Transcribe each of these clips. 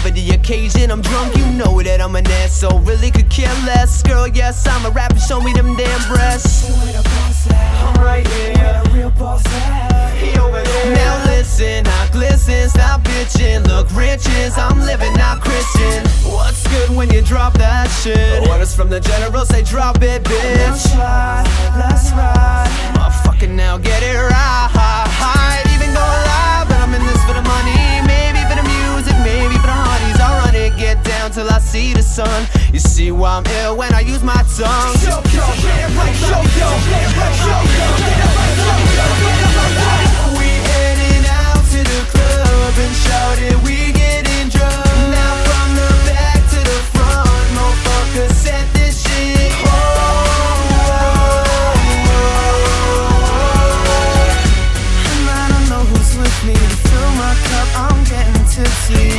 whatever the occasion. I'm drunk, you know that I'm an asshole, really could care less. Girl, yes, I'm a rapper, show me them damn breasts. I'm right here, real boss he over there. Now listen, I glisten, stop bitching. Look, riches, I'm living, not Christian. What's good when you drop that shit? Orders from the general say drop it, bitch. Let's ride. Motherfucker, now get it right. Even go live, but I'm in this for the money. Maybe for the music, maybe for the honeys. I'll run it, get down till I see the sun. You see why I'm ill when I use my tongue. We heading out to the club and shout it, we getting drunk. Now from the back to the front, motherfucker, set this shit. And I don't know who's with me to fill my cup, I'm getting tipsy.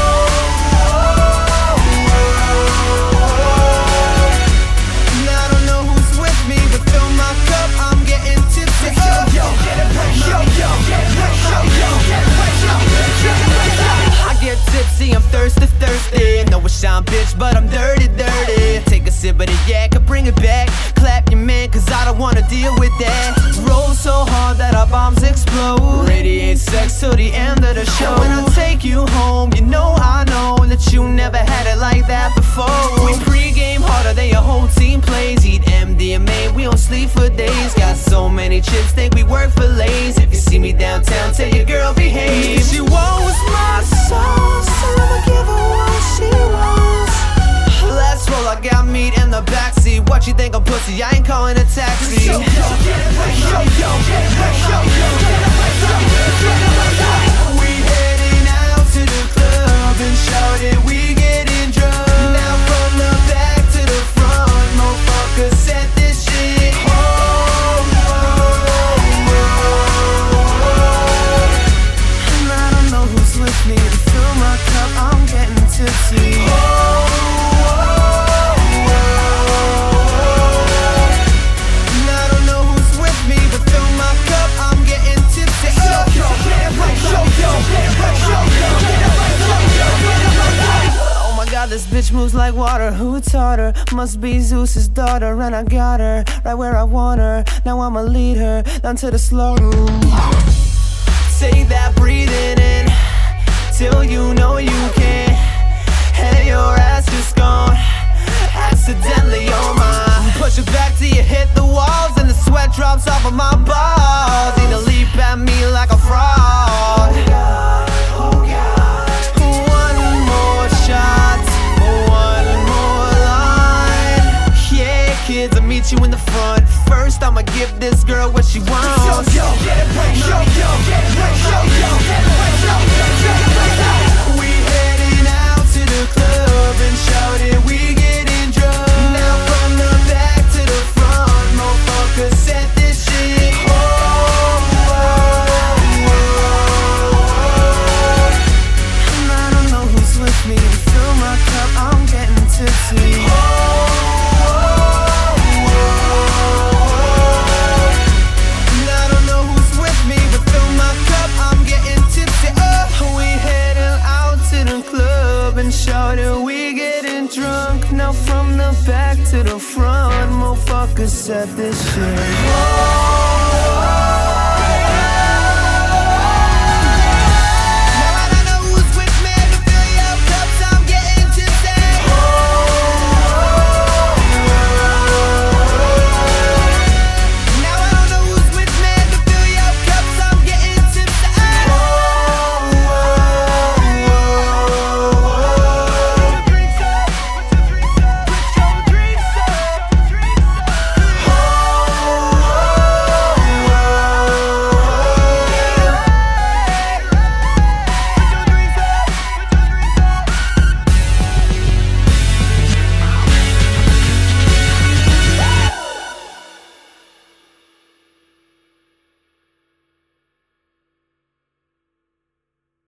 I'm thirsty, know it's shine, bitch, but I'm dirty. Take a sip of the yak, I bring it back. Clap your man, cause I don't wanna deal with that. Roll so hard that our bombs explode. Radiate sex till the end of the show. When I take you home, you know I know that you never had it like that before. We pre-game harder than your whole team plays. Eat MDMA, we don't sleep for days. Got so many chicks, think we work for Lays. If you see me downtown, tell your girl behave. She wants my soul, so I'ma give her what she wants. Let's roll, I got meat in the backseat. What you think I'm pussy? I ain't calling a taxi. We heading out to the club and shout it, we getting drunk. Now from the back to the front, motherfucker, set this shit. And I don't know who's with me to fill my cup, I'm getting tipsy. This bitch moves like water, who taught her? Must be Zeus's daughter, and I got her right where I want her. Now I'ma lead her down to the slaughter. Take that breathing in till you know you can't. Hey, your ass just gone accidentally on mine. Push it back till you hit the walls and the sweat drops off of my balls. Need to leap at me like a fraud. Oh God, one more shot, one more line. Yeah, kids, I'll meet you in the front. First, I'ma give this girl what she wants. We heading out to the club and shout it, we getting drunk. Now from the back to the front, motherfucker, set this shit. And I don't know who's with me to fill my cup, I'm getting tipsy. Shout it, we getting drunk. Now from the back to the front, motherfuckers, set this shit.